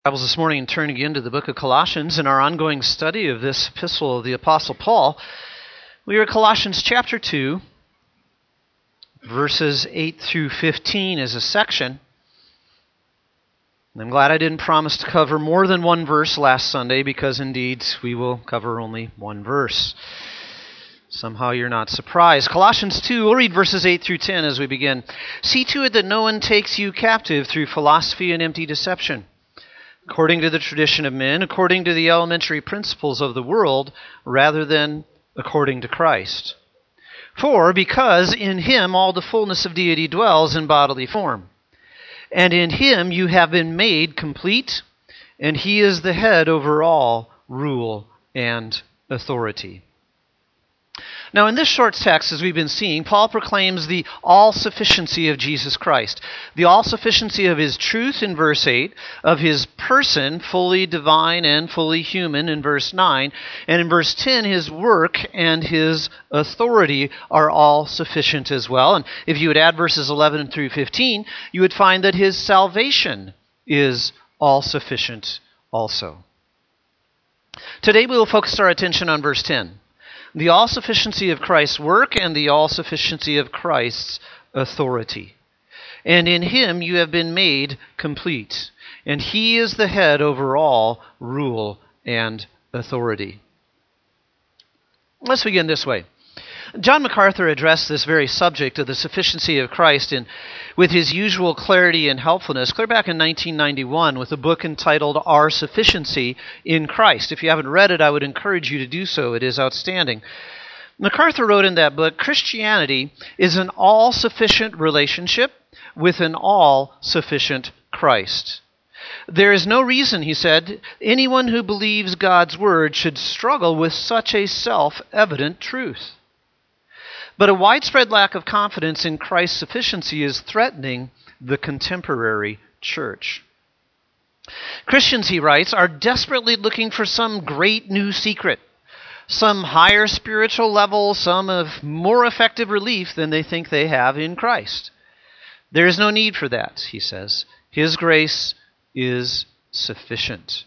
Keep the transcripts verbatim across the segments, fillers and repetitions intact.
Bibles this morning and turn again to the book of Colossians in our ongoing study of this epistle of the Apostle Paul. We are at Colossians chapter two, verses eight through fifteen as a section. And I'm glad I didn't promise to cover more than one verse last Sunday, because indeed we will cover only one verse. Somehow you're not surprised. Colossians two, we'll read verses eight through ten as we begin. See to it that no one takes you captive through philosophy and empty deception, according to the tradition of men, according to the elementary principles of the world, rather than according to Christ. For, because in him all the fullness of deity dwells in bodily form, and in him you have been made complete, and he is the head over all rule and authority. Now, in this short text, as we've been seeing, Paul proclaims the all-sufficiency of Jesus Christ, the all-sufficiency of his truth in verse eight, of his person, fully divine and fully human in verse nine, and in verse ten, his work and his authority are all sufficient as well. And if you would add verses eleven through fifteen, you would find that his salvation is all-sufficient also. Today we will focus our attention on verse ten. The all-sufficiency of Christ's work and the all-sufficiency of Christ's authority. And in him you have been made complete, and he is the head over all rule and authority. Let's begin this way. John MacArthur addressed this very subject of the sufficiency of Christ in, with his usual clarity and helpfulness clear back in nineteen ninety-one with a book entitled Our Sufficiency in Christ. If you haven't read it, I would encourage you to do so. It is outstanding. MacArthur wrote in that book, Christianity is an all-sufficient relationship with an all-sufficient Christ. There is no reason, he said, anyone who believes God's word should struggle with such a self-evident truth. But a widespread lack of confidence in Christ's sufficiency is threatening the contemporary church. Christians, he writes, are desperately looking for some great new secret, some higher spiritual level, some of more effective relief than they think they have in Christ. There is no need for that, he says. His grace is sufficient.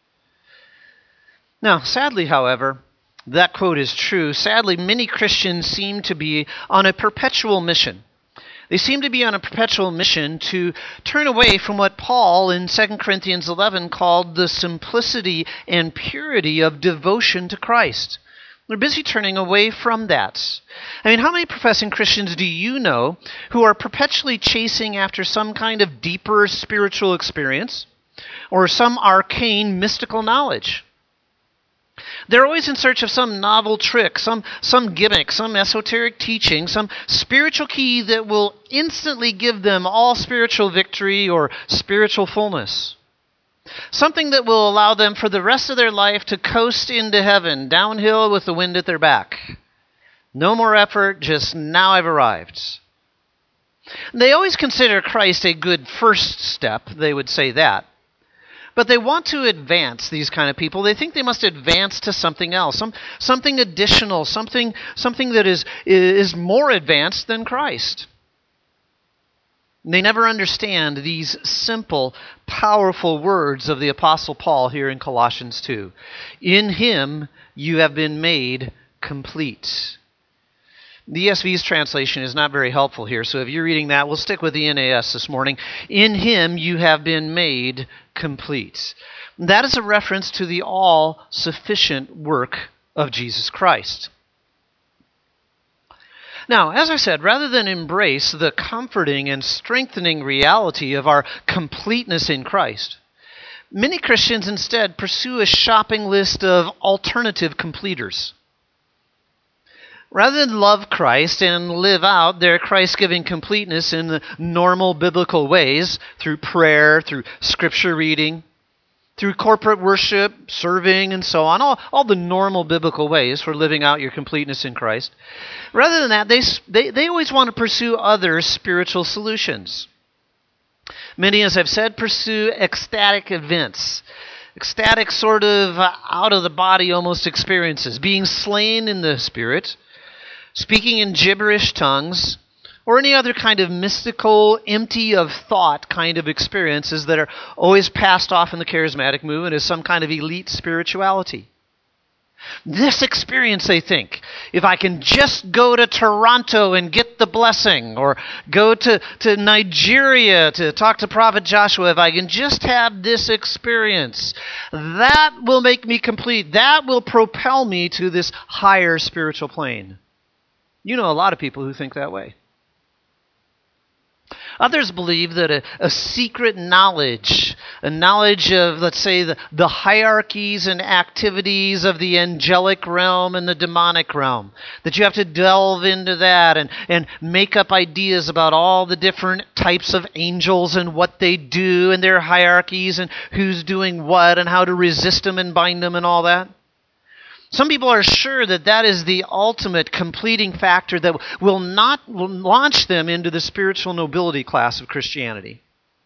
Now, sadly, however, that quote is true. Sadly, many Christians seem to be on a perpetual mission. They seem to be on a perpetual mission to turn away from what Paul in Second Corinthians eleven called the simplicity and purity of devotion to Christ. They're busy turning away from that. I mean, how many professing Christians do you know who are perpetually chasing after some kind of deeper spiritual experience or some arcane mystical knowledge? They're always in search of some novel trick, some, some gimmick, some esoteric teaching, some spiritual key that will instantly give them all spiritual victory or spiritual fullness. Something that will allow them for the rest of their life to coast into heaven, downhill with the wind at their back. No more effort, just now I've arrived. They always consider Christ a good first step, they would say that. But they want to advance, these kind of people. They think they must advance to something else, some, something additional, something, something that is, is more advanced than Christ. They never understand these simple, powerful words of the Apostle Paul here in Colossians two. In him you have been made complete. The E S V's translation is not very helpful here, so if you're reading that, we'll stick with the N A S this morning. In him you have been made complete. That is a reference to the all-sufficient work of Jesus Christ. Now, as I said, rather than embrace the comforting and strengthening reality of our completeness in Christ, many Christians instead pursue a shopping list of alternative completers. Rather than love Christ and live out their Christ-giving completeness in the normal biblical ways, through prayer, through scripture reading, through corporate worship, serving, and so on, all, all the normal biblical ways for living out your completeness in Christ, rather than that, they, they, they always want to pursue other spiritual solutions. Many, as I've said, pursue ecstatic events, ecstatic sort of out-of-the-body almost experiences, being slain in the Spirit, speaking in gibberish tongues, or any other kind of mystical, empty of thought kind of experiences that are always passed off in the charismatic movement as some kind of elite spirituality. This experience, they think, if I can just go to Toronto and get the blessing, or go to, to Nigeria to talk to Prophet Joshua, if I can just have this experience, that will make me complete. That will propel me to this higher spiritual plane. You know a lot of people who think that way. Others believe that a, a secret knowledge, a knowledge of, let's say, the, the hierarchies and activities of the angelic realm and the demonic realm, that you have to delve into that and, and make up ideas about all the different types of angels and what they do and their hierarchies and who's doing what and how to resist them and bind them and all that. Some people are sure that that is the ultimate completing factor that will not will launch them into the spiritual nobility class of Christianity.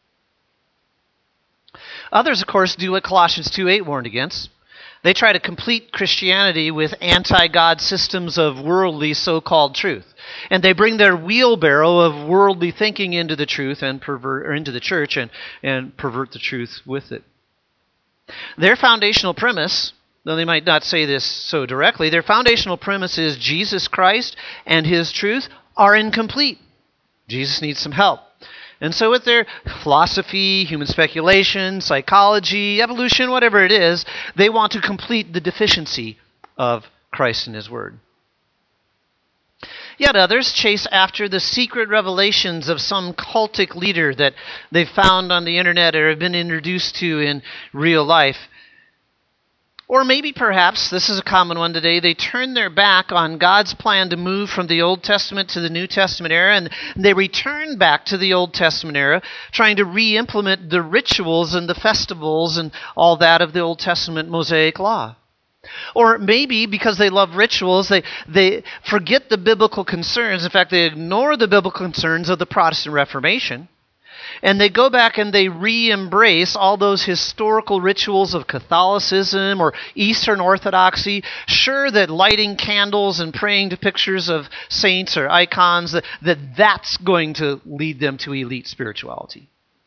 Others, of course, do what Colossians two eight warned against. They try to complete Christianity with anti-God systems of worldly so-called truth. And they bring their wheelbarrow of worldly thinking into the truth and pervert or into the church and, and pervert the truth with it. Their foundational premise, though they might not say this so directly, their foundational premise is Jesus Christ and His truth are incomplete. Jesus needs some help. And so with their philosophy, human speculation, psychology, evolution, whatever it is, they want to complete the deficiency of Christ and His Word. Yet others chase after the secret revelations of some cultic leader that they've found on the internet or have been introduced to in real life. Or maybe perhaps, this is a common one today, they turn their back on God's plan to move from the Old Testament to the New Testament era, and they return back to the Old Testament era, trying to re-implement the rituals and the festivals and all that of the Old Testament Mosaic law. Or maybe because they love rituals, they, they forget the biblical concerns. In fact, they ignore the biblical concerns of the Protestant Reformation. And they go back and they re-embrace all those historical rituals of Catholicism or Eastern Orthodoxy, sure that lighting candles and praying to pictures of saints or icons, that, that that's going to lead them to elite spirituality.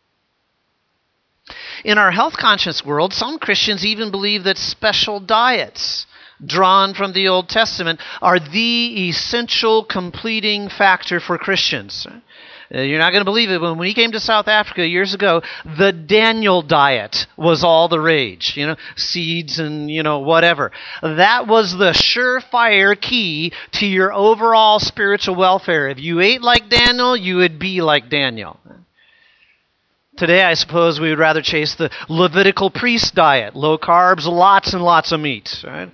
In our health-conscious world, some Christians even believe that special diets drawn from the Old Testament are the essential completing factor for Christians. You're not going to believe it, but when we came to South Africa years ago, the Daniel diet was all the rage. You know, seeds and, you know, whatever. That was the surefire key to your overall spiritual welfare. If you ate like Daniel, you would be like Daniel. Today, I suppose we would rather chase the Levitical priest diet. Low carbs, lots and lots of meat. Right?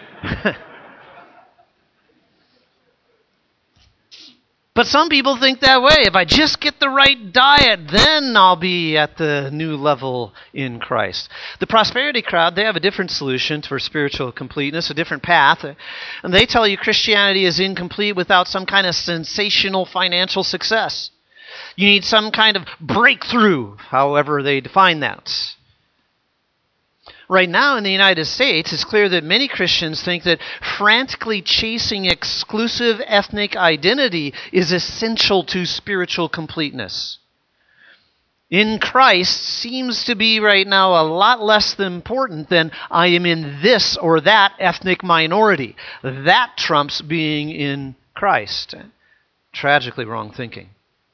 But some people think that way. If I just get the right diet, then I'll be at the new level in Christ. The prosperity crowd, they have a different solution for spiritual completeness, a different path. And they tell you Christianity is incomplete without some kind of sensational financial success. You need some kind of breakthrough, however they define that. Right now in the United States, it's clear that many Christians think that frantically chasing exclusive ethnic identity is essential to spiritual completeness. In Christ seems to be right now a lot less important than I am in this or that ethnic minority. That trumps being in Christ. Tragically wrong thinking.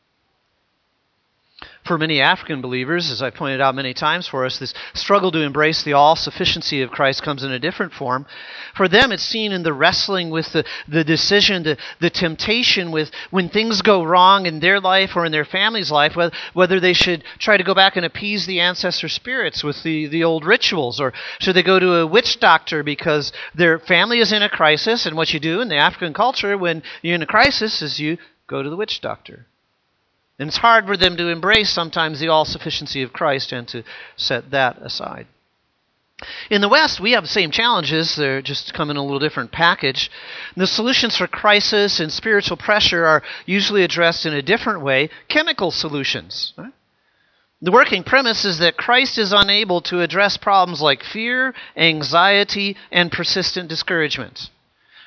For many African believers, as I pointed out many times for us, this struggle to embrace the all-sufficiency of Christ comes in a different form. For them, it's seen in the wrestling with the, the decision, the, the temptation with when things go wrong in their life or in their family's life, whether, whether they should try to go back and appease the ancestor spirits with the, the old rituals, or should they go to a witch doctor because their family is in a crisis, and what you do in the African culture when you're in a crisis is you go to the witch doctor. And it's hard for them to embrace sometimes the all-sufficiency of Christ and to set that aside. In the West, we have the same challenges. They're just come in a little different package. The solutions for crisis and spiritual pressure are usually addressed in a different way, chemical solutions. Right? The working premise is that Christ is unable to address problems like fear, anxiety, and persistent discouragement.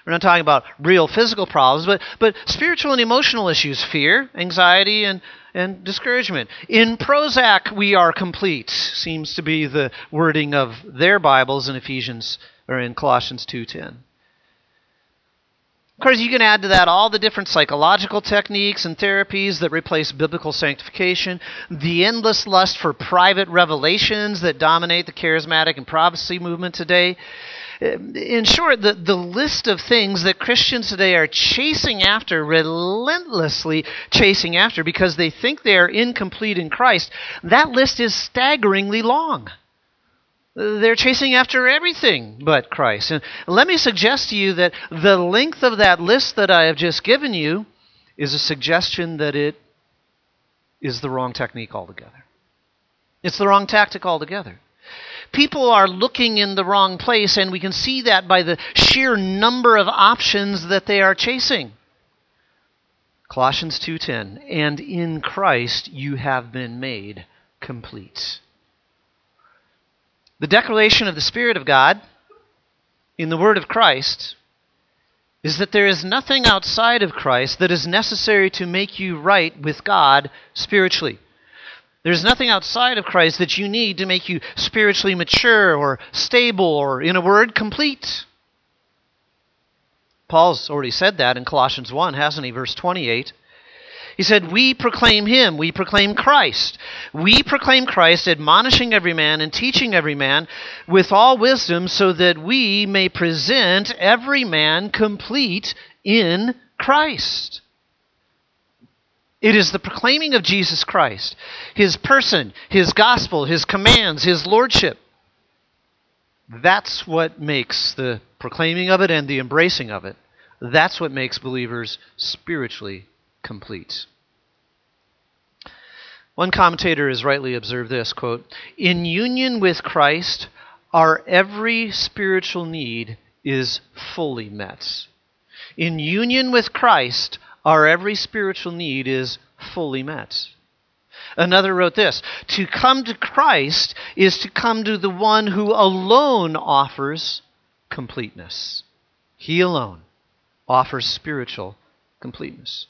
We're not talking about real physical problems, but, but spiritual and emotional issues, fear, anxiety, and, and discouragement. In Prozac, we are complete, seems to be the wording of their Bibles in Ephesians, or in Colossians two ten. Of course, you can add to that all the different psychological techniques and therapies that replace biblical sanctification, the endless lust for private revelations that dominate the charismatic and prophecy movement today. In short, the, the list of things that Christians today are chasing after, relentlessly chasing after, because they think they are incomplete in Christ, that list is staggeringly long. They're chasing after everything but Christ. And let me suggest to you that the length of that list that I have just given you is a suggestion that it is the wrong technique altogether. It's the wrong tactic altogether. People are looking in the wrong place, and we can see that by the sheer number of options that they are chasing. Colossians two ten, and in Christ you have been made complete. The declaration of the Spirit of God in the Word of Christ is that there is nothing outside of Christ that is necessary to make you right with God spiritually. There's nothing outside of Christ that you need to make you spiritually mature or stable or, in a word, complete. Paul's already said that in Colossians one, hasn't he? Verse twenty-eight. He said, we proclaim him, we proclaim Christ. We proclaim Christ, admonishing every man and teaching every man with all wisdom, so that we may present every man complete in Christ. It is the proclaiming of Jesus Christ, his person, his gospel, his commands, his lordship. That's what makes the proclaiming of it and the embracing of it. That's what makes believers spiritually complete. One commentator has rightly observed this, quote, in union with Christ, our every spiritual need is fully met. In union with Christ, our every spiritual need is fully met. Another wrote this, to come to Christ is to come to the one who alone offers completeness. He alone offers spiritual completeness.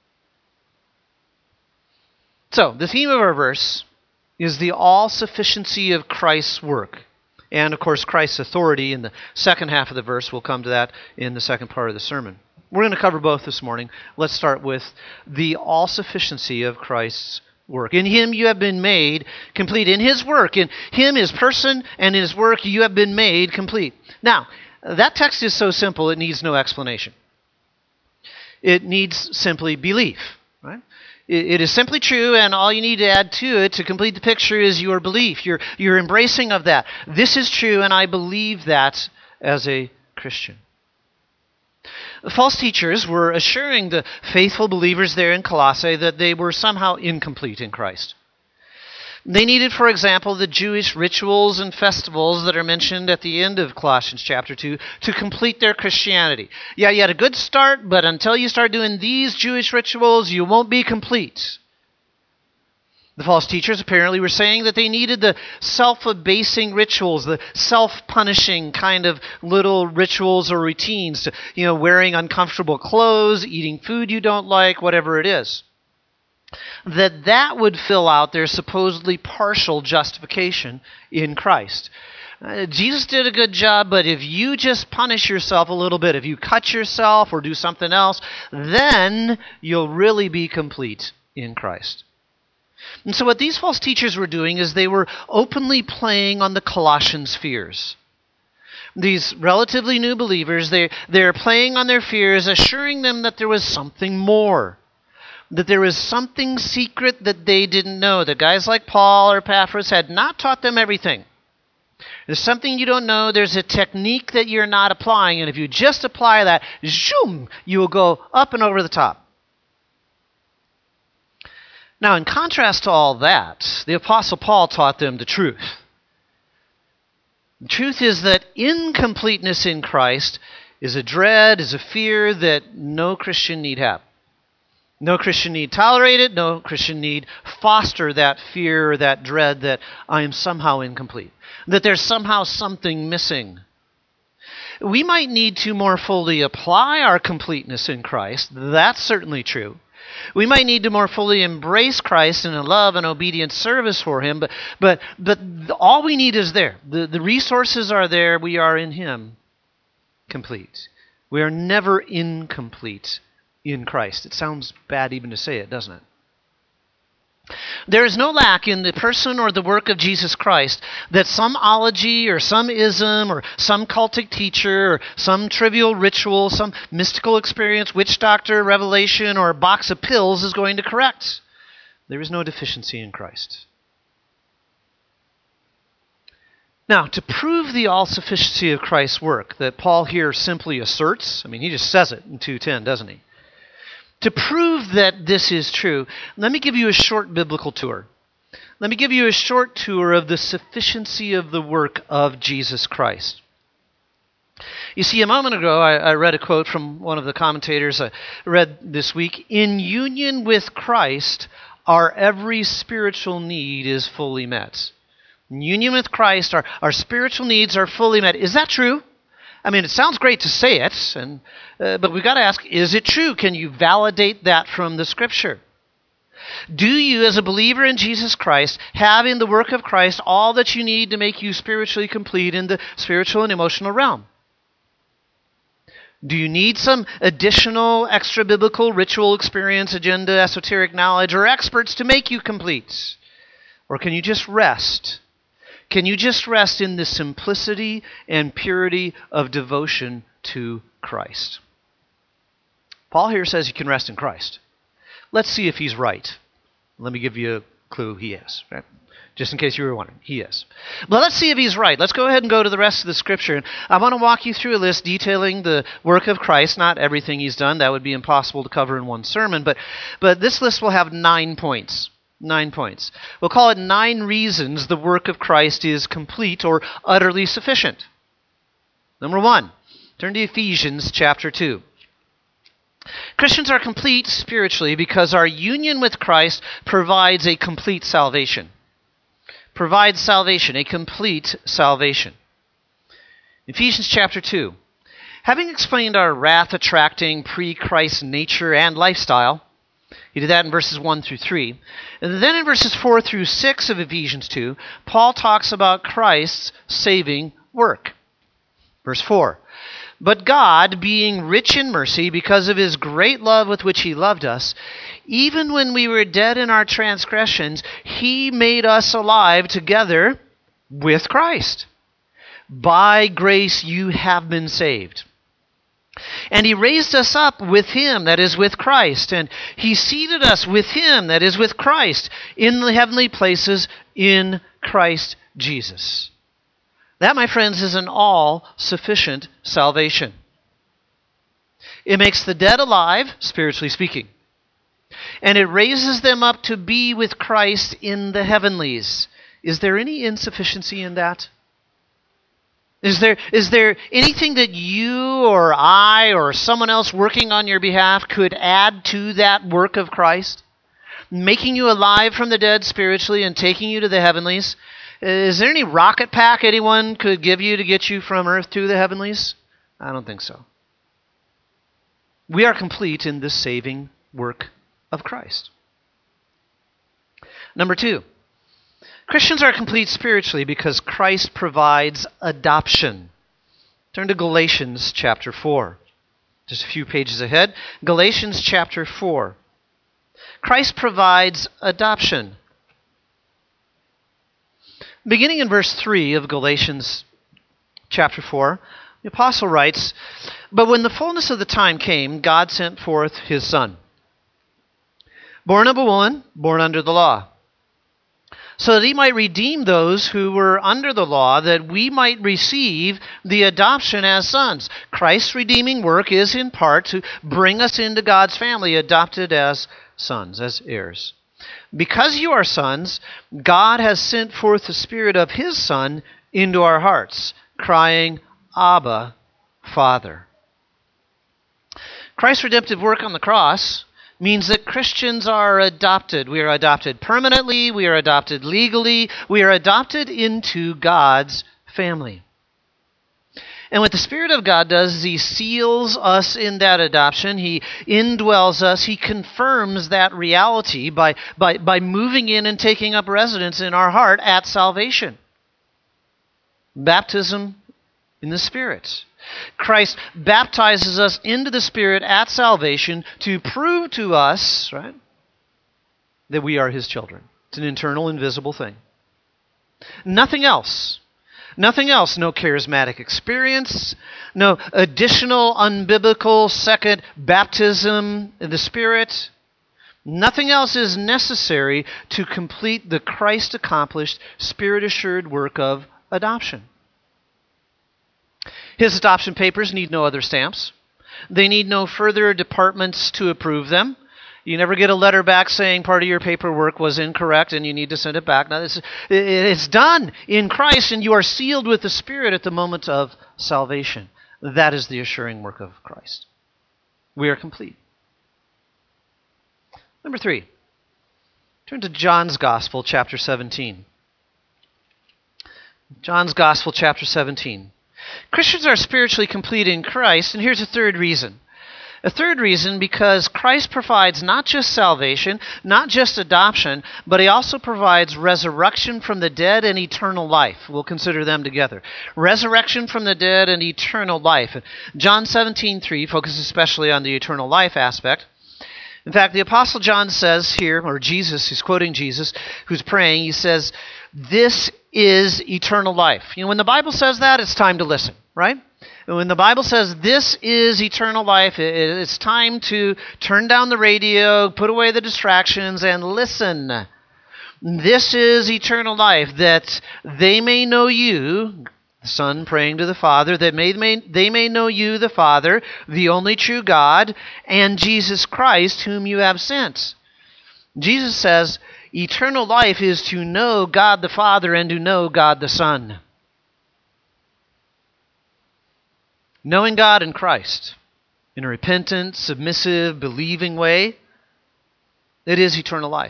So, the theme of our verse is the all-sufficiency of Christ's work. And, of course, Christ's authority in the second half of the verse. We'll come to that in the second part of the sermon. We're going to cover both this morning. Let's start with the all-sufficiency of Christ's work. In him you have been made complete. In his work, in him, his person, and his work, you have been made complete. Now, that text is so simple it needs no explanation. It needs simply belief, right? It is simply true, and all you need to add to it to complete the picture is your belief, your, your embracing of that. This is true, and I believe that as a Christian. The false teachers were assuring the faithful believers there in Colossae that they were somehow incomplete in Christ. They needed, for example, the Jewish rituals and festivals that are mentioned at the end of Colossians chapter two to complete their Christianity. Yeah, you had a good start, but until you start doing these Jewish rituals, you won't be complete. The false teachers apparently were saying that they needed the self-abasing rituals, the self-punishing kind of little rituals or routines, to, you know, wearing uncomfortable clothes, eating food you don't like, whatever it is. That that would fill out their supposedly partial justification in Christ. Uh, Jesus did a good job, but if you just punish yourself a little bit, if you cut yourself or do something else, then you'll really be complete in Christ. And so what these false teachers were doing is they were openly playing on the Colossians' fears. These relatively new believers, they, they're playing on their fears, assuring them that there was something more. That there was something secret that they didn't know. That guys like Paul or Epaphras had not taught them everything. There's something you don't know. There's a technique that you're not applying. And if you just apply that, zoom, you will go up and over the top. Now, in contrast to all that, the Apostle Paul taught them the truth. The truth is that incompleteness in Christ is a dread, is a fear that no Christian need have. No Christian need tolerate it. No Christian need foster that fear or that dread that I am somehow incomplete. That there's somehow something missing. We might need to more fully apply our completeness in Christ. That's certainly true. We might need to more fully embrace Christ in a love and obedient service for Him, but but but all we need is there. The, the resources are there. We are in Him complete. We are never incomplete in Christ. It sounds bad even to say it, doesn't it? There is no lack in the person or the work of Jesus Christ that some ology or some ism or some cultic teacher or some trivial ritual, some mystical experience, witch doctor, revelation, or box of pills is going to correct. There is no deficiency in Christ. Now, to prove the all-sufficiency of Christ's work that Paul here simply asserts, I mean, he just says it in two ten, doesn't he? To prove that this is true, let me give you a short biblical tour. Let me give you a short tour of the sufficiency of the work of Jesus Christ. You see, a moment ago, I, I read a quote from one of the commentators I read this week. In union with Christ, our every spiritual need is fully met. In union with Christ, our, our spiritual needs are fully met. Is that true? I mean, it sounds great to say it, and uh, but we've got to ask, is it true? Can you validate that from the Scripture? Do you, as a believer in Jesus Christ, have in the work of Christ all that you need to make you spiritually complete in the spiritual and emotional realm? Do you need some additional extra-biblical ritual experience, agenda, esoteric knowledge, or experts to make you complete? Or can you just rest? Can you just rest in the simplicity and purity of devotion to Christ? Paul here says you can rest in Christ. Let's see if he's right. Let me give you a clue. He is. Right? Just in case you were wondering. He is. But let's see if he's right. Let's go ahead and go to the rest of the Scripture. And I want to walk you through a list detailing the work of Christ. Not everything he's done. That would be impossible to cover in one sermon. But, but this list will have nine points. Nine points. We'll call it nine reasons the work of Christ is complete or utterly sufficient. Number one, turn to Ephesians chapter two. Christians are complete spiritually because our union with Christ provides a complete salvation. Provides salvation, a complete salvation. Ephesians chapter two. Having explained our wrath-attracting pre-Christ nature and lifestyle, he did that in verses one through three. And then in verses four through six of Ephesians two, Paul talks about Christ's saving work. Verse four. But God, being rich in mercy, because of His great love with which He loved us, even when we were dead in our transgressions, He made us alive together with Christ. By grace you have been saved. And He raised us up with Him, that is, with Christ. And He seated us with Him, that is, with Christ, in the heavenly places in Christ Jesus. That, my friends, is an all-sufficient salvation. It makes the dead alive, spiritually speaking. And it raises them up to be with Christ in the heavenlies. Is there any insufficiency in that? Is there is there anything that you or I or someone else working on your behalf could add to that work of Christ? Making you alive from the dead spiritually and taking you to the heavenlies? Is there any rocket pack anyone could give you to get you from earth to the heavenlies? I don't think so. We are complete in the saving work of Christ. Number two. Christians are complete spiritually because Christ provides adoption. Turn to Galatians chapter four. Just a few pages ahead. Galatians chapter four. Christ provides adoption. Beginning in verse three of Galatians chapter four, the apostle writes, But when the fullness of the time came, God sent forth His Son, born of a woman, born under the law, so that He might redeem those who were under the law, that we might receive the adoption as sons. Christ's redeeming work is in part to bring us into God's family, adopted as sons, as heirs. Because you are sons, God has sent forth the Spirit of His Son into our hearts, crying, Abba, Father. Christ's redemptive work on the cross means that Christians are adopted. We are adopted permanently. We are adopted legally. We are adopted into God's family. And what the Spirit of God does is He seals us in that adoption. He indwells us. He confirms that reality by, by, by moving in and taking up residence in our heart at salvation. Baptism in the Spirit. Christ baptizes us into the Spirit at salvation to prove to us, right, that we are His children. It's an internal, invisible thing. Nothing else. Nothing else. No charismatic experience. No additional unbiblical second baptism in the Spirit. Nothing else is necessary to complete the Christ-accomplished, Spirit-assured work of adoption. His adoption papers need no other stamps. They need no further departments to approve them. You never get a letter back saying part of your paperwork was incorrect and you need to send it back. No, it's, it's done in Christ, and you are sealed with the Spirit at the moment of salvation. That is the assuring work of Christ. We are complete. Number three, turn to John's Gospel, chapter seventeen. John's Gospel, chapter seventeen. Christians are spiritually complete in Christ, and here's a third reason. A third reason, because Christ provides not just salvation, not just adoption, but He also provides resurrection from the dead and eternal life. We'll consider them together. Resurrection from the dead and eternal life. John seventeen three focuses especially on the eternal life aspect. In fact, the Apostle John says here, or Jesus, he's quoting Jesus, who's praying, he says, "This is eternal life." You know, when the Bible says that, it's time to listen, right? When the Bible says this is eternal life, it's time to turn down the radio, put away the distractions, and listen. This is eternal life, that they may know you, the Son praying to the Father, that may, may, they may know you, the Father, the only true God, and Jesus Christ, whom you have sent. Jesus says, eternal life is to know God the Father and to know God the Son. Knowing God in Christ in a repentant, submissive, believing way, it is eternal life.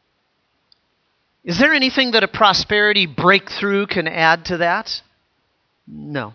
Is there anything that a prosperity breakthrough can add to that? No.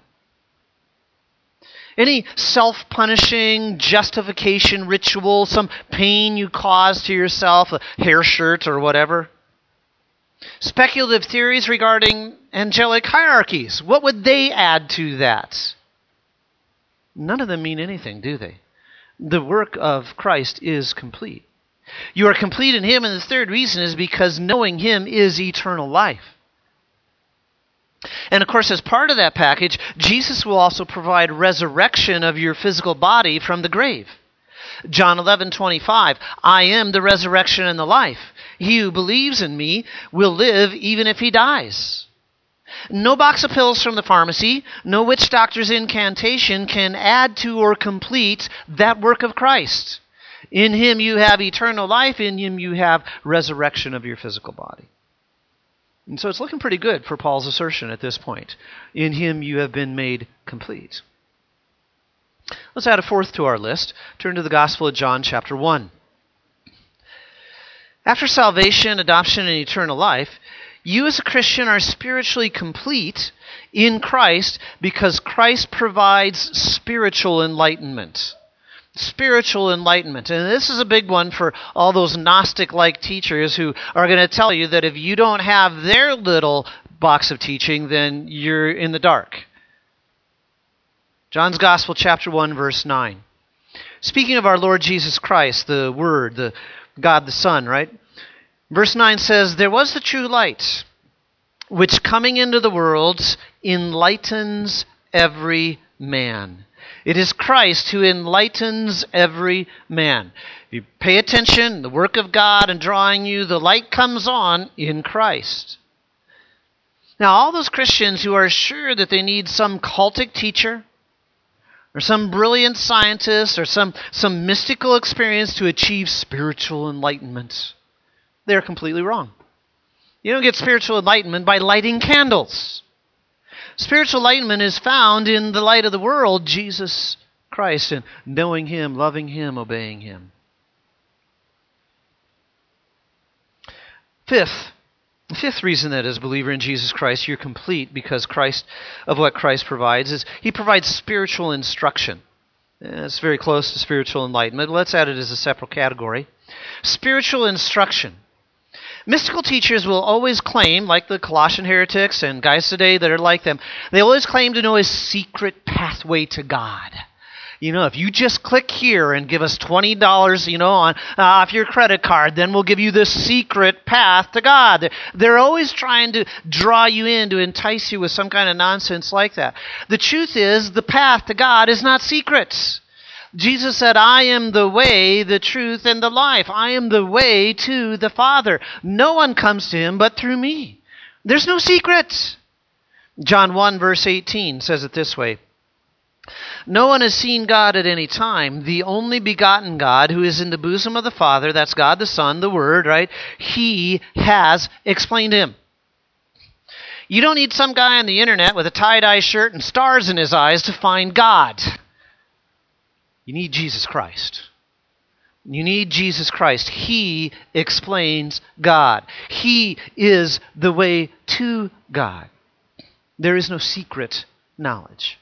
Any self-punishing justification ritual, some pain you cause to yourself, a hair shirt or whatever? Speculative theories regarding angelic hierarchies, what would they add to that? None of them mean anything, do they? The work of Christ is complete. You are complete in Him, and the third reason is because knowing Him is eternal life. And of course, as part of that package, Jesus will also provide resurrection of your physical body from the grave. John eleven twenty-five, "I am the resurrection and the life. He who believes in me will live even if he dies." No box of pills from the pharmacy, no witch doctor's incantation can add to or complete that work of Christ. In Him you have eternal life. In Him you have resurrection of your physical body. And so it's looking pretty good for Paul's assertion at this point. In Him you have been made complete. Let's add a fourth to our list. Turn to the Gospel of John, chapter one. After salvation, adoption, and eternal life, you as a Christian are spiritually complete in Christ because Christ provides spiritual enlightenment. Spiritual enlightenment. And this is a big one for all those Gnostic-like teachers who are going to tell you that if you don't have their little box of teaching, then you're in the dark. John's Gospel, chapter one, verse nine. Speaking of our Lord Jesus Christ, the Word, the God the Son, right? Verse nine says, "There was the true light, which coming into the world enlightens every man." It is Christ who enlightens every man. If you pay attention, the work of God in drawing you, the light comes on in Christ. Now, all those Christians who are sure that they need some cultic teacher, or some brilliant scientist, or some, some mystical experience to achieve spiritual enlightenment, they're completely wrong. You don't get spiritual enlightenment by lighting candles. Spiritual enlightenment is found in the light of the world, Jesus Christ, and knowing Him, loving Him, obeying Him. Fifth, The fifth reason that as a believer in Jesus Christ, you're complete because Christ of what Christ provides is he provides spiritual instruction. It's very close to spiritual enlightenment. Let's add it as a separate category. Spiritual instruction. Mystical teachers will always claim, like the Colossian heretics and guys today that are like them, they always claim to know a secret pathway to God. You know, if you just click here and give us twenty dollars, you know, on uh, off your credit card, then we'll give you the secret path to God. They're, they're always trying to draw you in, to entice you with some kind of nonsense like that. The truth is, the path to God is not secret. Jesus said, I am the way, the truth, and the life. I am the way to the Father. No one comes to him but through me. There's no secret. John one, verse eighteen says it this way. No one has seen God at any time. The only begotten God who is in the bosom of the Father, that's God the Son, the Word, right? He has explained him. You don't need some guy on the internet with a tie-dye shirt and stars in his eyes to find God. You need Jesus Christ. You need Jesus Christ. He explains God. He is the way to God. There is no secret knowledge.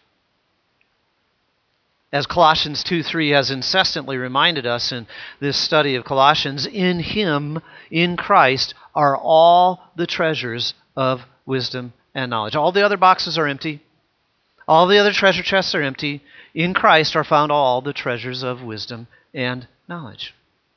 As Colossians two three has incessantly reminded us in this study of Colossians, in him, in Christ, are all the treasures of wisdom and knowledge. All the other boxes are empty. All the other treasure chests are empty. In Christ are found all the treasures of wisdom and knowledge.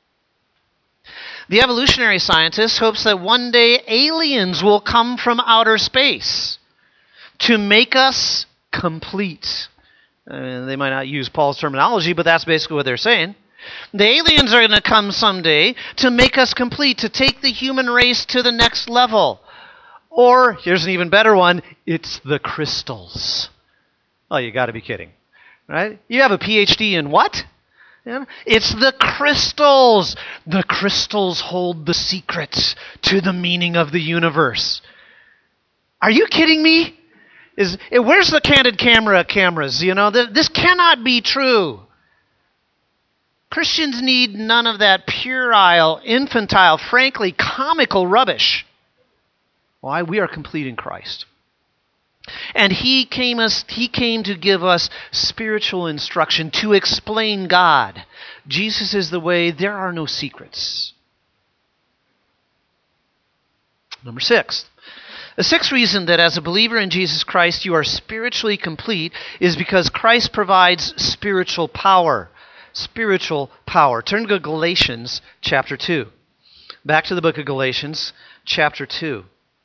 The evolutionary scientist hopes that one day aliens will come from outer space to make us complete. Uh, they might not use Paul's terminology, but that's basically what they're saying. The aliens are going to come someday to make us complete, to take the human race to the next level. Or, here's an even better one, it's the crystals. Oh, you got to be kidding, right? You have a P H D in what? Yeah. It's the crystals. The crystals hold the secrets to the meaning of the universe. Are you kidding me? Is where's the candid camera cameras? You know, th- this cannot be true. Christians need none of that puerile, infantile, frankly comical rubbish. Why? We are complete in Christ. And he came us he came to give us spiritual instruction, to explain God. Jesus is the way. There are no secrets. Number six. The sixth reason that as a believer in Jesus Christ you are spiritually complete is because Christ provides spiritual power. Spiritual power. Turn to Galatians chapter two. Back to the book of Galatians chapter two.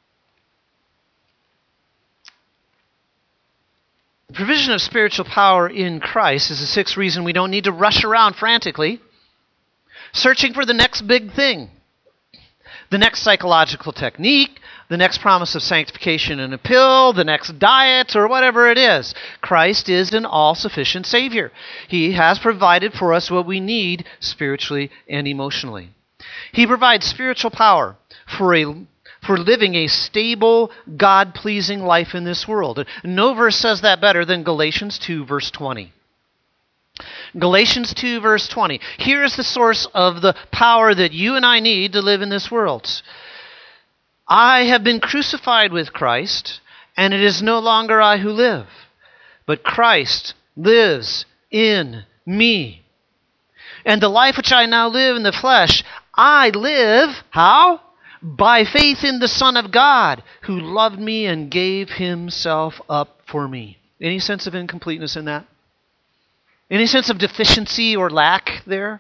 The provision of spiritual power in Christ is the sixth reason we don't need to rush around frantically, searching for the next big thing. The next psychological technique, the next promise of sanctification in a pill, the next diet, or whatever it is. Christ is an all-sufficient Savior. He has provided for us what we need spiritually and emotionally. He provides spiritual power for a for living a stable, God-pleasing life in this world. No verse says that better than Galatians two, verse twenty. Galatians two, verse twenty. Here is the source of the power that you and I need to live in this world. I have been crucified with Christ, and it is no longer I who live, but Christ lives in me. And the life which I now live in the flesh, I live, how? By faith in the Son of God, who loved me and gave himself up for me. Any sense of incompleteness in that? Any sense of deficiency or lack there?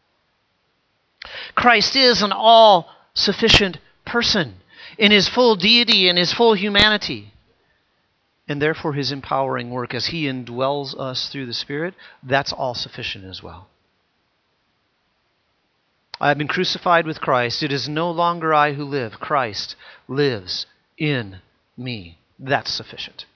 Christ is an all-sufficient person in his full deity and his full humanity. And therefore his empowering work as he indwells us through the Spirit, that's all-sufficient as well. I have been crucified with Christ. It is no longer I who live. Christ lives in me. That's sufficient.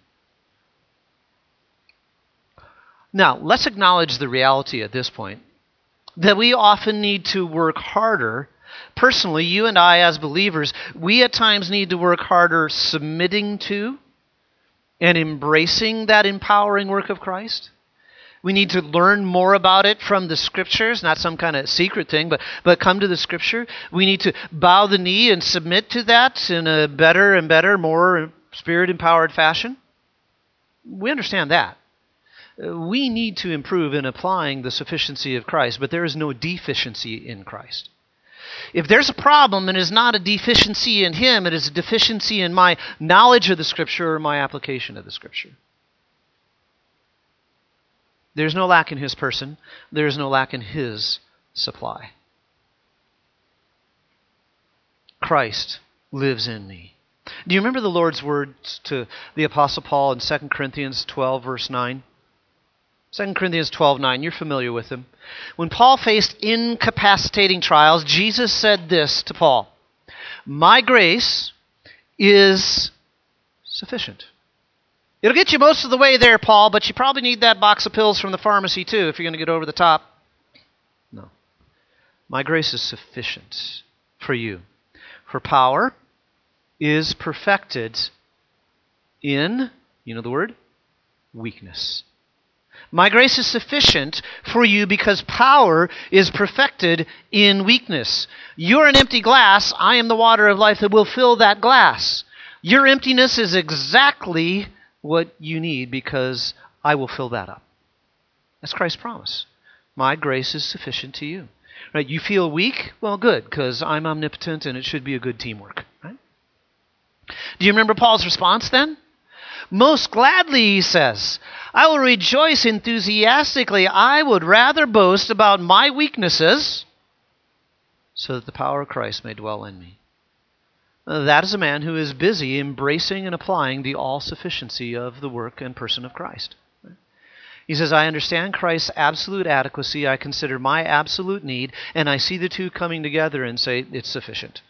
Now, let's acknowledge the reality at this point that we often need to work harder. Personally, you and I as believers, we at times need to work harder submitting to and embracing that empowering work of Christ We need to learn more about it from the Scriptures, not some kind of secret thing, but, but come to the Scripture. We need to bow the knee and submit to that in a better and better, more Spirit-empowered fashion. We understand that. We need to improve in applying the sufficiency of Christ, but there is no deficiency in Christ. If there's a problem, it is not a deficiency in Him, it is a deficiency in my knowledge of the Scripture or my application of the Scripture. There's no lack in His person. There's no lack in His supply. Christ lives in me. Do you remember the Lord's words to the Apostle Paul in Second Corinthians twelve, verse nine? Second Corinthians twelve, nine, you're familiar with him. When Paul faced incapacitating trials, Jesus said this to Paul, "My grace is sufficient." It'll get you most of the way there, Paul, but you probably need that box of pills from the pharmacy too if you're going to get over the top. No. My grace is sufficient for you. For power is perfected in, you know the word? Weakness. My grace is sufficient for you because power is perfected in weakness. You're an empty glass. I am the water of life that will fill that glass. Your emptiness is exactly what you need because I will fill that up. That's Christ's promise. My grace is sufficient to you. Right? You feel weak? Well, good, because I'm omnipotent and it should be a good teamwork. Right? Do you remember Paul's response then? Most gladly, he says, I will rejoice enthusiastically. I would rather boast about my weaknesses so that the power of Christ may dwell in me. That is a man who is busy embracing and applying the all-sufficiency of the work and person of Christ. He says, I understand Christ's absolute adequacy. I consider my absolute need, and I see the two coming together and say, it's sufficient.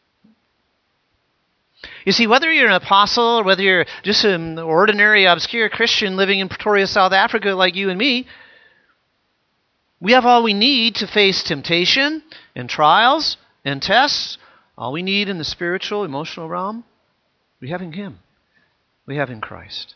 You see, whether you're an apostle or whether you're just an ordinary, obscure Christian living in Pretoria, South Africa like you and me, we have all we need to face temptation and trials and tests. All we need in the spiritual, emotional realm, we have in Him. We have in Christ.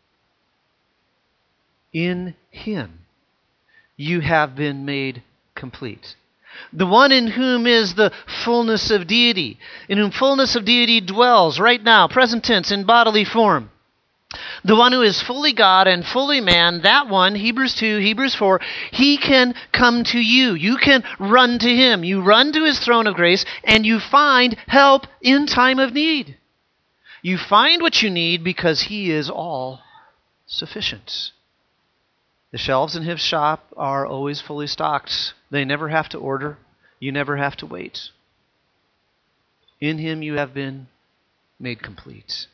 In Him, you have been made complete. The one in whom is the fullness of deity, in whom fullness of deity dwells right now, present tense, in bodily form. The one who is fully God and fully man, that one, Hebrews two, Hebrews four, he can come to you. You can run to Him. You run to His throne of grace and you find help in time of need. You find what you need because He is all sufficient. The shelves in His shop are always fully stocked. They never have to order. You never have to wait. In Him you have been made complete.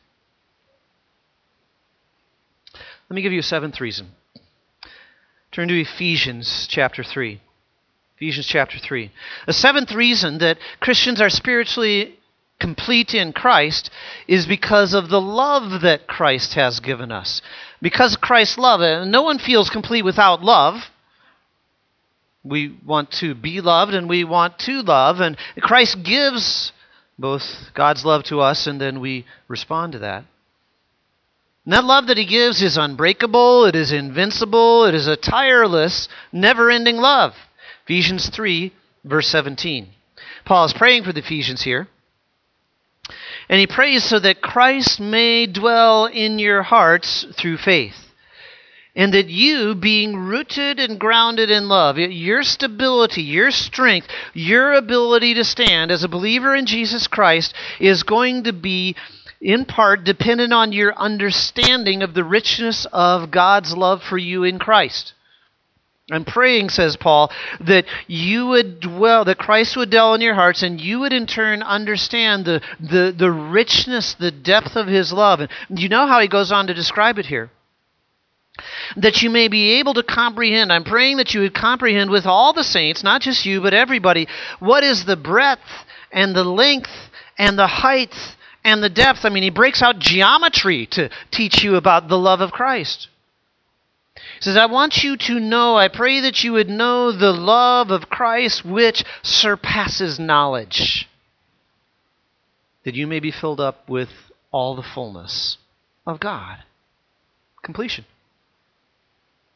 Let me give you a seventh reason. Turn to Ephesians chapter three. Ephesians chapter three. A seventh reason that Christians are spiritually complete in Christ is because of the love that Christ has given us. Because of Christ's love, no one feels complete without love. We want to be loved and we want to love, and Christ gives both God's love to us and then we respond to that. And that love that He gives is unbreakable, it is invincible, it is a tireless, never-ending love. Ephesians three, verse seventeen. Paul is praying for the Ephesians here. And he prays so that Christ may dwell in your hearts through faith. And that you, being rooted and grounded in love, your stability, your strength, your ability to stand as a believer in Jesus Christ is going to be in part dependent on your understanding of the richness of God's love for you in Christ. I'm praying, says Paul, that you would dwell, that Christ would dwell in your hearts, and you would in turn understand the, the, the richness, the depth of His love. And you know how he goes on to describe it here. That you may be able to comprehend. I'm praying that you would comprehend with all the saints, not just you, but everybody, what is the breadth and the length and the height and the depth. I mean, he breaks out geometry to teach you about the love of Christ. He says, I want you to know, I pray that you would know the love of Christ which surpasses knowledge, that you may be filled up with all the fullness of God. Completion.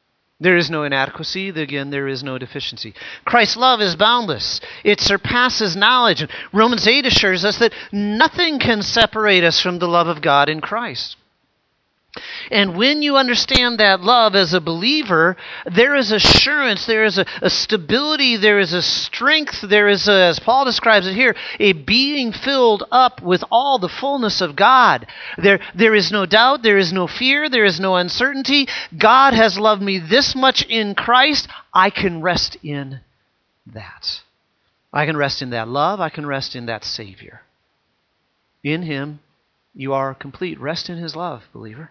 There is no inadequacy. Again, there is no deficiency. Christ's love is boundless. It surpasses knowledge. And Romans eight assures us that nothing can separate us from the love of God in Christ. And when you understand that love as a believer, there is assurance, there is a, a stability, there is a strength, there is, a, as Paul describes it here, a being filled up with all the fullness of God. There, there is no doubt, there is no fear, there is no uncertainty. God has loved me this much in Christ, I can rest in that. I can rest in that love, I can rest in that Savior. In Him, you are complete. Rest in His love, believer.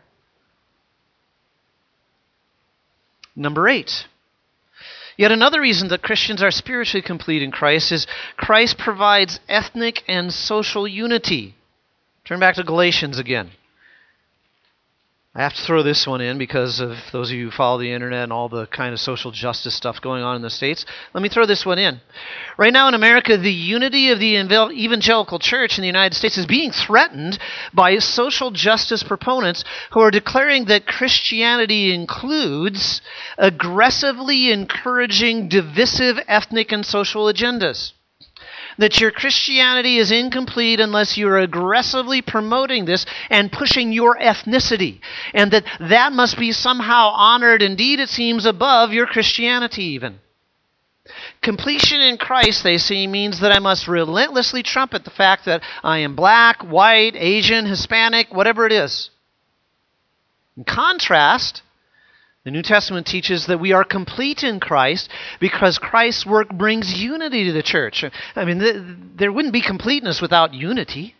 Number eight. Yet another reason that Christians are spiritually complete in Christ is Christ provides ethnic and social unity. Turn back to Galatians again. I have to throw this one in because of those of you who follow the internet and all the kind of social justice stuff going on in the States. Let me throw this one in. Right now in America, the unity of the evangelical church in the United States is being threatened by social justice proponents who are declaring that Christianity includes aggressively encouraging divisive ethnic and social agendas. That your Christianity is incomplete unless you're aggressively promoting this and pushing your ethnicity. And that that must be somehow honored. Indeed, it seems above your Christianity even. Completion in Christ, they see, means that I must relentlessly trumpet the fact that I am black, white, Asian, Hispanic, whatever it is. In contrast, the New Testament teaches that we are complete in Christ because Christ's work brings unity to the church. I mean, th- there wouldn't be completeness without unity.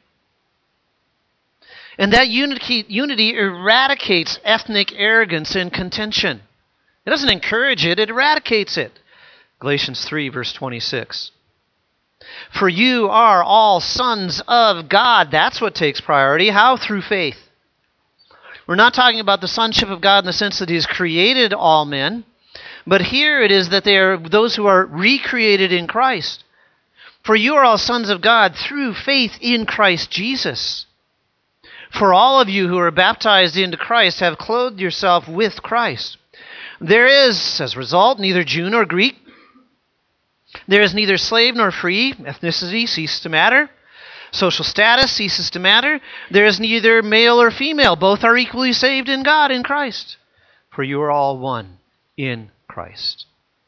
And that unity, unity eradicates ethnic arrogance and contention. It doesn't encourage it, it eradicates it. Galatians three, verse twenty-six. For you are all sons of God. That's what takes priority. How? Through faith. We're not talking about the sonship of God in the sense that He has created all men, but here it is that they are those who are recreated in Christ. For you are all sons of God through faith in Christ Jesus. For all of you who are baptized into Christ have clothed yourself with Christ. There is, as a result, neither Jew nor Greek. There is neither slave nor free. Ethnicity ceases to matter. Social status ceases to matter. There is neither male or female. Both are equally saved in God, in Christ. For you are all one in Christ.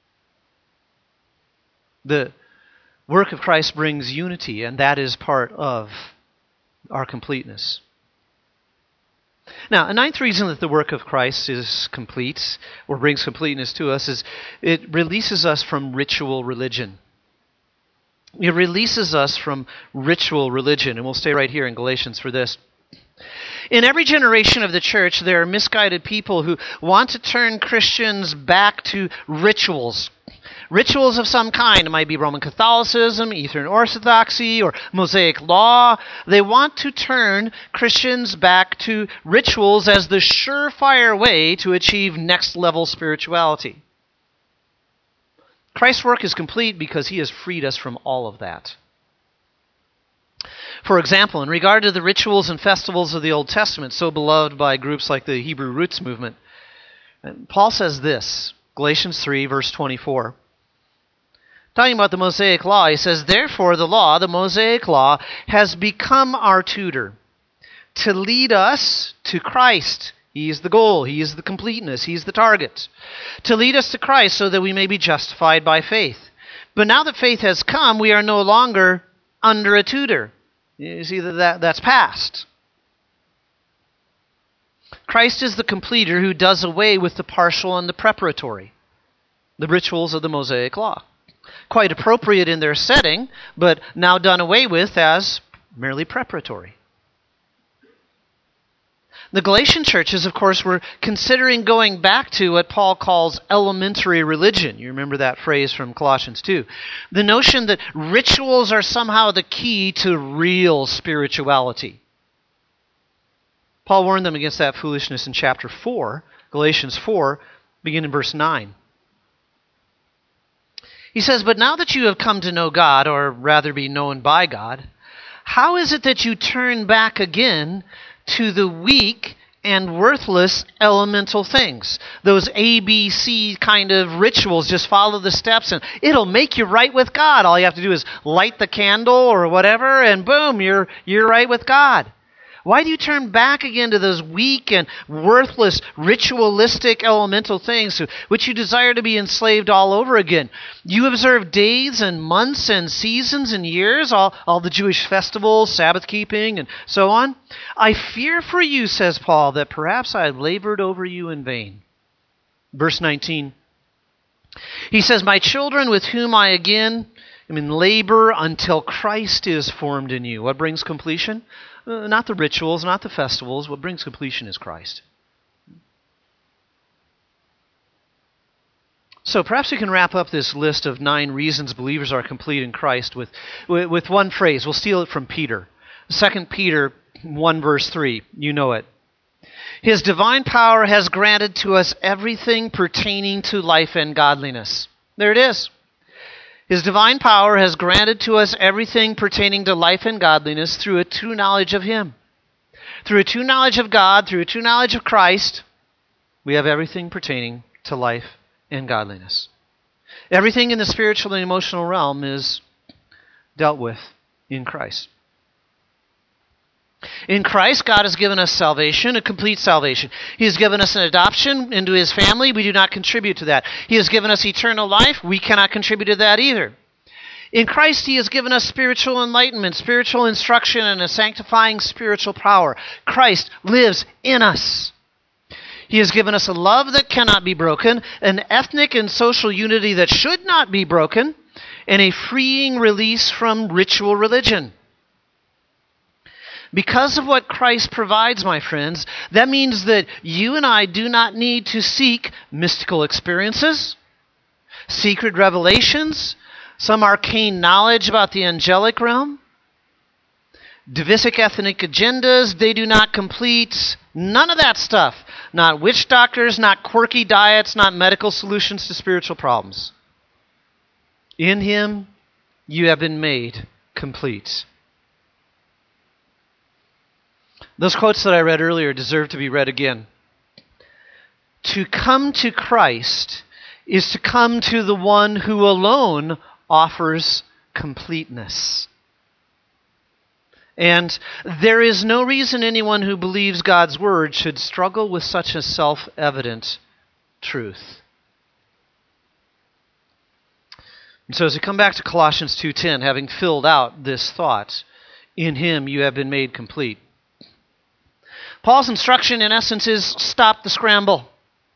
The work of Christ brings unity, and that is part of our completeness. Now, a ninth reason that the work of Christ is complete, or brings completeness to us, is it releases us from ritual religion. It releases us from ritual religion, and we'll stay right here in Galatians for this. In every generation of the church, there are misguided people who want to turn Christians back to rituals. Rituals of some kind. It might be Roman Catholicism, Eastern Orthodoxy, or Mosaic law. They want to turn Christians back to rituals as the surefire way to achieve next-level spirituality. Christ's work is complete because He has freed us from all of that. For example, in regard to the rituals and festivals of the Old Testament, so beloved by groups like the Hebrew Roots movement, Paul says this, Galatians three, verse twenty-four. Talking about the Mosaic law, he says, therefore the law, the Mosaic law, has become our tutor to lead us to Christ. He is the goal. He is the completeness. He is the target. To lead us to Christ so that we may be justified by faith. But now that faith has come, we are no longer under a tutor. You see, that that's past. Christ is the completer who does away with the partial and the preparatory, the rituals of the Mosaic law. Quite appropriate in their setting, but now done away with as merely preparatory. The Galatian churches, of course, were considering going back to what Paul calls elementary religion. You remember that phrase from Colossians two. The notion that rituals are somehow the key to real spirituality. Paul warned them against that foolishness in chapter four, Galatians four, beginning in verse nine. He says, but now that you have come to know God, or rather be known by God, how is it that you turn back again to the weak and worthless elemental things. Those A B C kind of rituals, just follow the steps and it'll make you right with God. All you have to do is light the candle or whatever and boom, you're you're right with God. Why do you turn back again to those weak and worthless, ritualistic, elemental things to which you desire to be enslaved all over again? You observe days and months and seasons and years, all, all the Jewish festivals, Sabbath keeping, and so on. I fear for you, says Paul, that perhaps I have labored over you in vain. Verse nineteen. He says, my children with whom I again am in labor until Christ is formed in you. What brings completion? Uh, not the rituals, not the festivals. What brings completion is Christ. So perhaps we can wrap up this list of nine reasons believers are complete in Christ with, with, with one phrase. We'll steal it from Peter. Second Peter one verse three. You know it. His divine power has granted to us everything pertaining to life and godliness. There it is. His divine power has granted to us everything pertaining to life and godliness through a true knowledge of Him. Through a true knowledge of God, through a true knowledge of Christ, we have everything pertaining to life and godliness. Everything in the spiritual and emotional realm is dealt with in Christ. In Christ, God has given us salvation, a complete salvation. He has given us an adoption into His family. We do not contribute to that. He has given us eternal life. We cannot contribute to that either. In Christ, He has given us spiritual enlightenment, spiritual instruction, and a sanctifying spiritual power. Christ lives in us. He has given us a love that cannot be broken, an ethnic and social unity that should not be broken, and a freeing release from ritual religion. Because of what Christ provides, my friends, that means that you and I do not need to seek mystical experiences, secret revelations, some arcane knowledge about the angelic realm. Divisic ethnic agendas, they do not complete none of that stuff. Not witch doctors, not quirky diets, not medical solutions to spiritual problems. In Him, you have been made complete. Those quotes that I read earlier deserve to be read again. To come to Christ is to come to the one who alone offers completeness. And there is no reason anyone who believes God's word should struggle with such a self-evident truth. And so as we come back to Colossians two ten, having filled out this thought, in Him you have been made complete. Paul's instruction, in essence, is stop the scramble.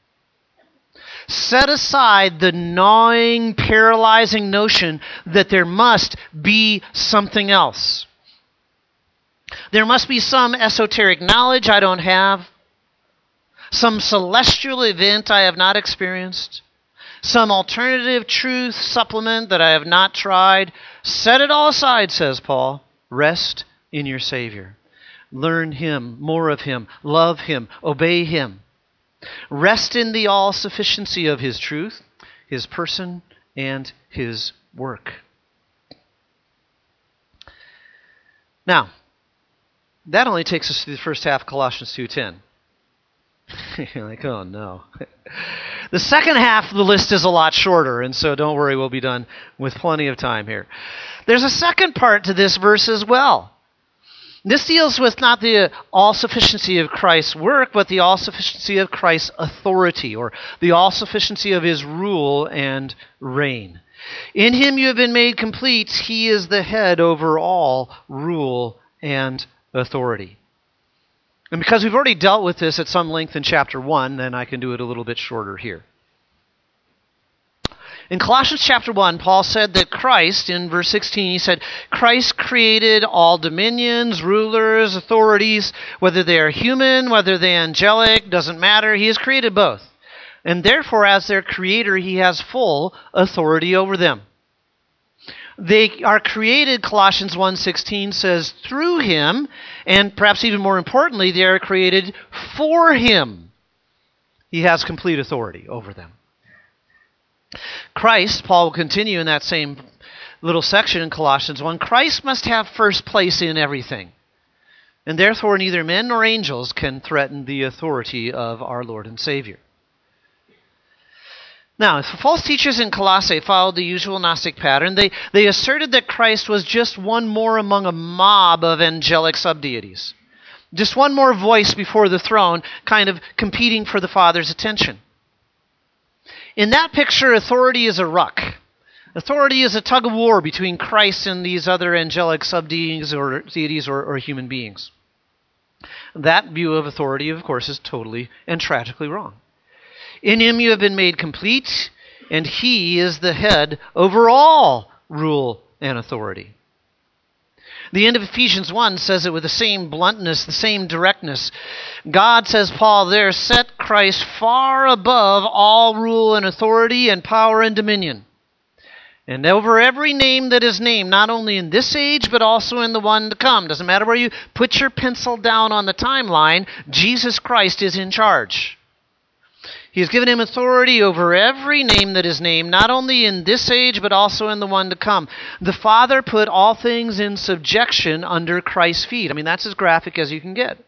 Set aside the gnawing, paralyzing notion that there must be something else. There must be some esoteric knowledge I don't have, some celestial event I have not experienced, some alternative truth supplement that I have not tried. Set it all aside, says Paul. Rest in your Savior. Learn Him, more of Him, love Him, obey Him. Rest in the all-sufficiency of His truth, His person, and His work. Now, that only takes us to the first half of Colossians two ten. You're like, oh no. The second half of the list is a lot shorter, and so don't worry, we'll be done with plenty of time here. There's a second part to this verse as well. This deals with not the all-sufficiency of Christ's work, but the all-sufficiency of Christ's authority, or the all-sufficiency of His rule and reign. In Him you have been made complete. He is the head over all rule and authority. And because we've already dealt with this at some length in chapter one, then I can do it a little bit shorter here. In Colossians chapter one, Paul said that Christ, in verse sixteen, he said, Christ created all dominions, rulers, authorities, whether they are human, whether they are angelic, doesn't matter. He has created both. And therefore, as their creator, He has full authority over them. They are created, Colossians one sixteen says, through Him, and perhaps even more importantly, they are created for Him. He has complete authority over them. Christ, Paul will continue in that same little section in Colossians one, Christ must have first place in everything. And therefore neither men nor angels can threaten the authority of our Lord and Savior. Now, if false teachers in Colossae followed the usual Gnostic pattern, they, they asserted that Christ was just one more among a mob of angelic subdeities. Just one more voice before the throne, kind of competing for the Father's attention. In that picture, authority is a ruck. Authority is a tug of war between Christ and these other angelic subdeities or deities or, or human beings. That view of authority, of course, is totally and tragically wrong. In him you have been made complete, and he is the head over all rule and authority. The end of Ephesians one says it with the same bluntness, the same directness. God, says Paul there, set Christ far above all rule and authority and power and dominion, and over every name that is named, not only in this age, but also in the one to come. Doesn't matter where you put your pencil down on the timeline, Jesus Christ is in charge. He has given him authority over every name that is named, not only in this age, but also in the one to come. The Father put all things in subjection under Christ's feet. I mean, that's as graphic as you can get.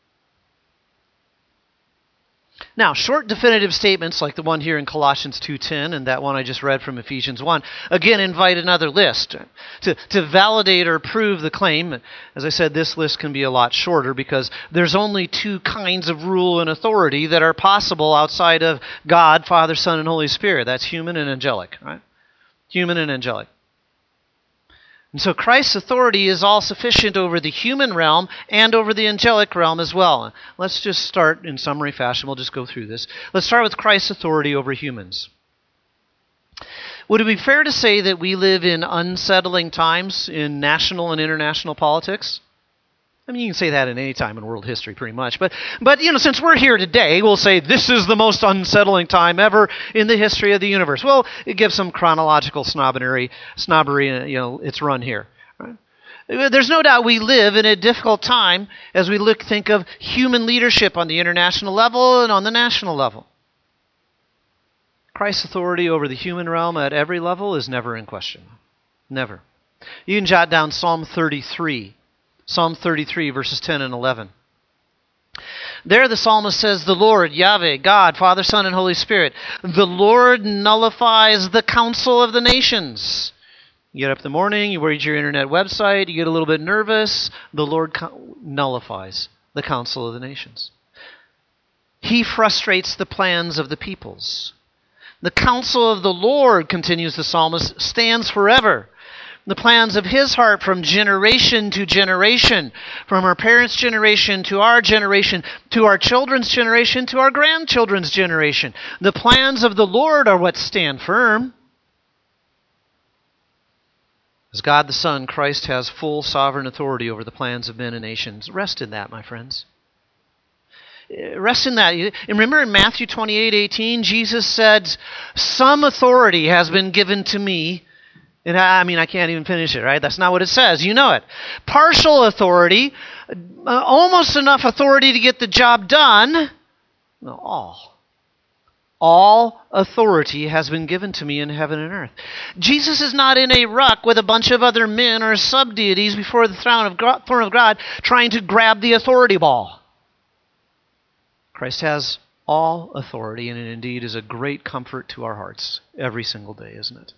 Now, short definitive statements like the one here in Colossians two ten and that one I just read from Ephesians one, again, invite another list to, to validate or prove the claim. As I said, this list can be a lot shorter because there's only two kinds of rule and authority that are possible outside of God, Father, Son, and Holy Spirit. That's human and angelic, right? Human and angelic. And so Christ's authority is all sufficient over the human realm and over the angelic realm as well. Let's just start in summary fashion. We'll just go through this. Let's start with Christ's authority over humans. Would it be fair to say that we live in unsettling times in national and international politics? I mean, you can say that at any time in world history, pretty much. But, but you know, since we're here today, we'll say this is the most unsettling time ever in the history of the universe. Well, it gives some chronological snobbery, snobbery, you know, its run here. Right? There's no doubt we live in a difficult time as we look, think of human leadership on the international level and on the national level. Christ's authority over the human realm at every level is never in question. Never. You can jot down Psalm thirty-three. Psalm thirty-three, verses ten and eleven. There the psalmist says, the Lord, Yahweh, God, Father, Son, and Holy Spirit, the Lord nullifies the counsel of the nations. You get up in the morning, you read your internet website, you get a little bit nervous, the Lord co- nullifies the counsel of the nations. He frustrates the plans of the peoples. The counsel of the Lord, continues the psalmist, stands forever. The plans of his heart from generation to generation, from our parents' generation to our generation, to our children's generation, to our grandchildren's generation. The plans of the Lord are what stand firm. As God the Son, Christ has full sovereign authority over the plans of men and nations. Rest in that, my friends. Rest in that. And remember in Matthew twenty-eight eighteen, Jesus said, some authority has been given to me. And I mean, I can't even finish it, right? That's not what it says. You know it. Partial authority, uh, almost enough authority to get the job done. No, all. All authority has been given to me in heaven and earth. Jesus is not in a ruck with a bunch of other men or sub-deities before the throne of God, throne of God trying to grab the authority ball. Christ has all authority, and it indeed is a great comfort to our hearts every single day, isn't it?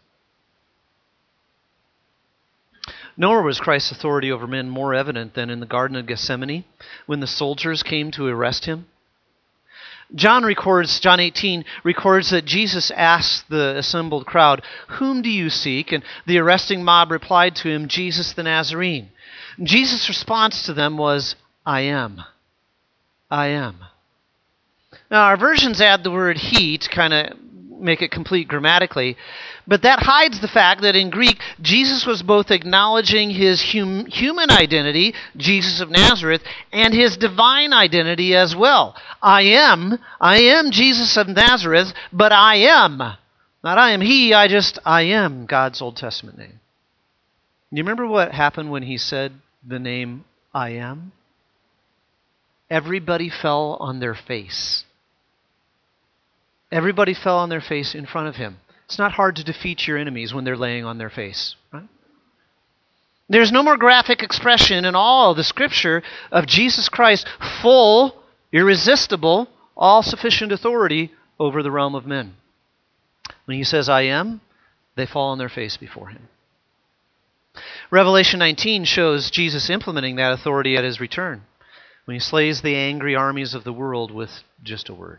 Nor was Christ's authority over men more evident than in the Garden of Gethsemane when the soldiers came to arrest him. John records, John eighteen records that Jesus asked the assembled crowd, whom do you seek? And the arresting mob replied to him, Jesus the Nazarene. Jesus' response to them was, I am. I am. Now, our versions add the word he to kind of make it complete grammatically, but that hides the fact that in Greek, Jesus was both acknowledging his hum, human identity, Jesus of Nazareth, and his divine identity as well. I am, I am Jesus of Nazareth, but I am. Not I am he, I just, I am God's Old Testament name. You remember what happened when he said the name I am? Everybody fell on their face. Everybody fell on their face in front of him. It's not hard to defeat your enemies when they're laying on their face, right? There's no more graphic expression in all of the Scripture of Jesus Christ's full, irresistible, all-sufficient authority over the realm of men. When he says, I am, they fall on their face before him. Revelation nineteen shows Jesus implementing that authority at his return, when he slays the angry armies of the world with just a word.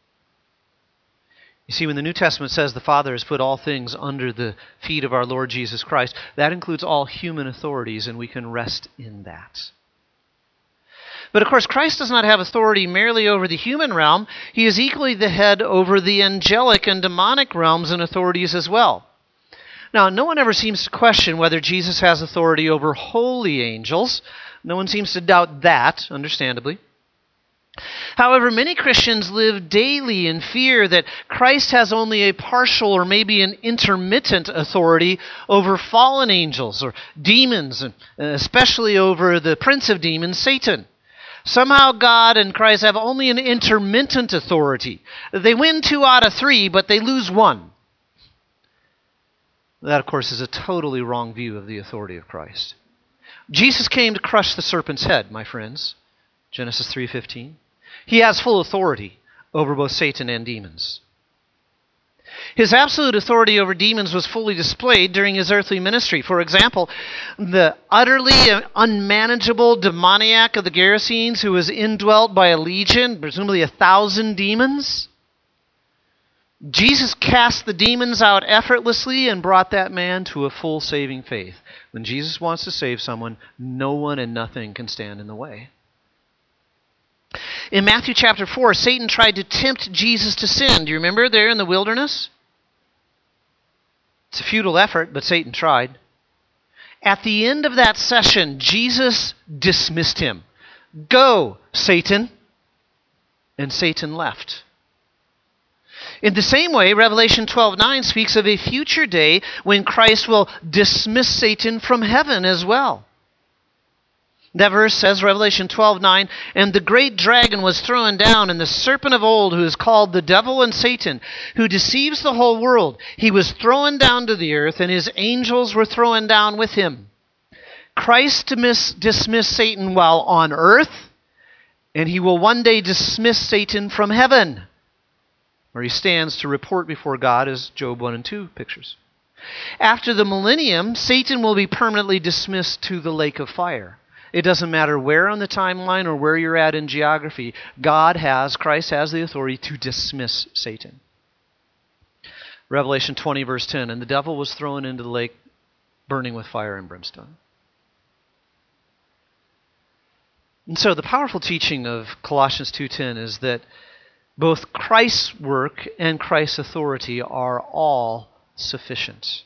You see, when the New Testament says the Father has put all things under the feet of our Lord Jesus Christ, that includes all human authorities, and we can rest in that. But of course, Christ does not have authority merely over the human realm. He is equally the head over the angelic and demonic realms and authorities as well. Now, no one ever seems to question whether Jesus has authority over holy angels. No one seems to doubt that, understandably. However, many Christians live daily in fear that Christ has only a partial or maybe an intermittent authority over fallen angels or demons, and especially over the prince of demons, Satan. Somehow God and Christ have only an intermittent authority. They win two out of three, but they lose one. That, of course, is a totally wrong view of the authority of Christ. Jesus came to crush the serpent's head, my friends. Genesis three fifteen. He has full authority over both Satan and demons. His absolute authority over demons was fully displayed during his earthly ministry. For example, the utterly unmanageable demoniac of the Gerasenes who was indwelt by a legion, presumably a thousand demons. Jesus cast the demons out effortlessly and brought that man to a full saving faith. When Jesus wants to save someone, no one and nothing can stand in the way. In Matthew chapter four, Satan tried to tempt Jesus to sin. Do you remember there in the wilderness? It's a futile effort, but Satan tried. At the end of that session, Jesus dismissed him. Go, Satan. And Satan left. In the same way, Revelation twelve nine speaks of a future day when Christ will dismiss Satan from heaven as well. That verse says, Revelation twelve nine, and the great dragon was thrown down, and the serpent of old, who is called the devil and Satan, who deceives the whole world. He was thrown down to the earth, and his angels were thrown down with him. Christ dismiss, dismissed Satan while on earth, and he will one day dismiss Satan from heaven, where he stands to report before God, as Job one and two pictures. After the millennium, Satan will be permanently dismissed to the lake of fire. It doesn't matter where on the timeline or where you're at in geography, God has, Christ has the authority to dismiss Satan. Revelation twenty verse ten, and the devil was thrown into the lake burning with fire and brimstone. And so the powerful teaching of Colossians two ten is that both Christ's work and Christ's authority are all sufficient.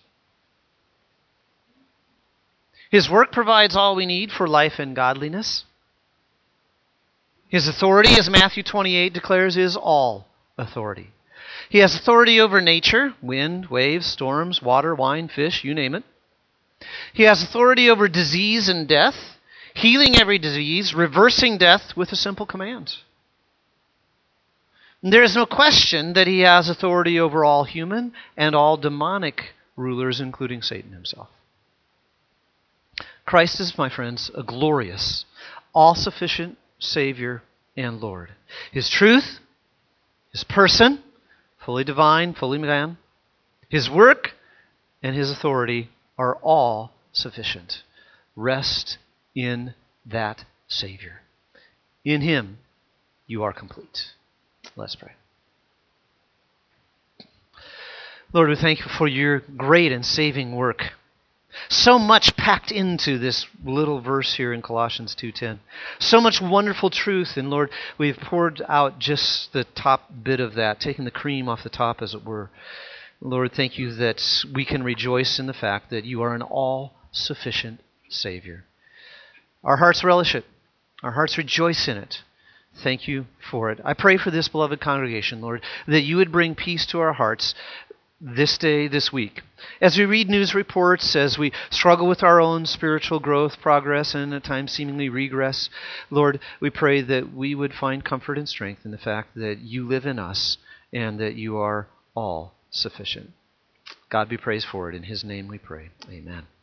His work provides all we need for life and godliness. His authority, as Matthew twenty-eight declares, is all authority. He has authority over nature, wind, waves, storms, water, wine, fish, you name it. He has authority over disease and death, healing every disease, reversing death with a simple command. There is no question that he has authority over all human and all demonic rulers, including Satan himself. Christ is, my friends, a glorious, all-sufficient Savior and Lord. His truth, his person, fully divine, fully man, his work, and his authority are all sufficient. Rest in that Savior. In him, you are complete. Let's pray. Lord, we thank you for your great and saving work. So much packed into this little verse here in Colossians two ten. So much wonderful truth. And Lord, we've poured out just the top bit of that, taking the cream off the top, as it were. Lord, thank you that we can rejoice in the fact that you are an all-sufficient Savior. Our hearts relish it. Our hearts rejoice in it. Thank you for it. I pray for this beloved congregation, Lord, that you would bring peace to our hearts this day, this week. As we read news reports, as we struggle with our own spiritual growth, progress, and at times seemingly regress, Lord, we pray that we would find comfort and strength in the fact that you live in us and that you are all sufficient. God be praised for it. In his name we pray. Amen.